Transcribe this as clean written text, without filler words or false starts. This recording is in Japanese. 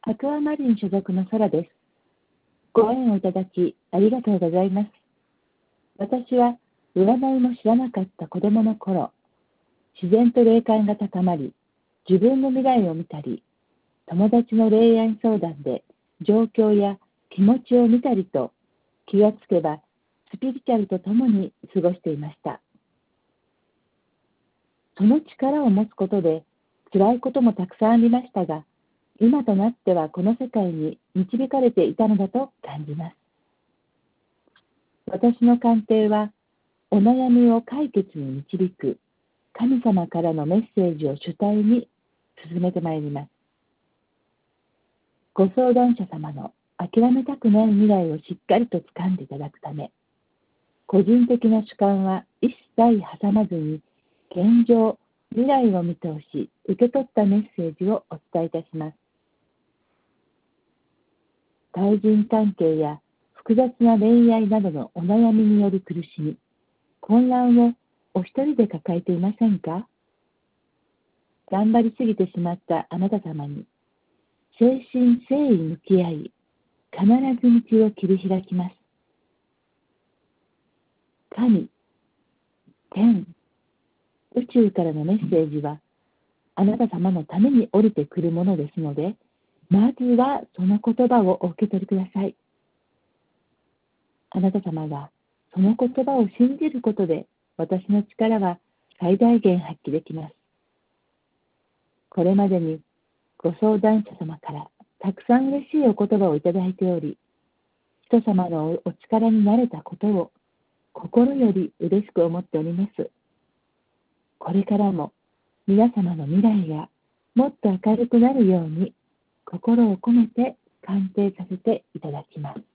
アクアマリン所属の空です。ご縁をいただきありがとうございます。私は占いも知らなかった子供の頃、自然と霊感が高まり、自分の未来を見たり、友達の恋愛相談で状況や気持ちを見たりと、気がつけばスピリチュアルと共に過ごしていました。その力を持つことで辛いこともたくさんありましたが、今となってはこの世界に導かれていたのだと感じます。私の鑑定は、お悩みを解決に導く神様からのメッセージを主体に進めてまいります。ご相談者様の諦めたくない未来をしっかりと掴んでいただくため、個人的な主観は一切挟まずに、現状、未来を見通し、受け取ったメッセージをお伝えいたします。対人関係や複雑な恋愛などのお悩みによる苦しみ、混乱をお一人で抱えていませんか？頑張りすぎてしまったあなた様に、誠心誠意向き合い、必ず道を切り開きます。神、天、宇宙からのメッセージは、あなた様のために降りてくるものですので、まずはその言葉をお受け取りください。あなた様がその言葉を信じることで、私の力は最大限発揮できます。これまでにご相談者様からたくさん嬉しいお言葉をいただいており、人様のお力になれたことを心より嬉しく思っております。これからも皆様の未来がもっと明るくなるように心を込めて鑑定させていただきます。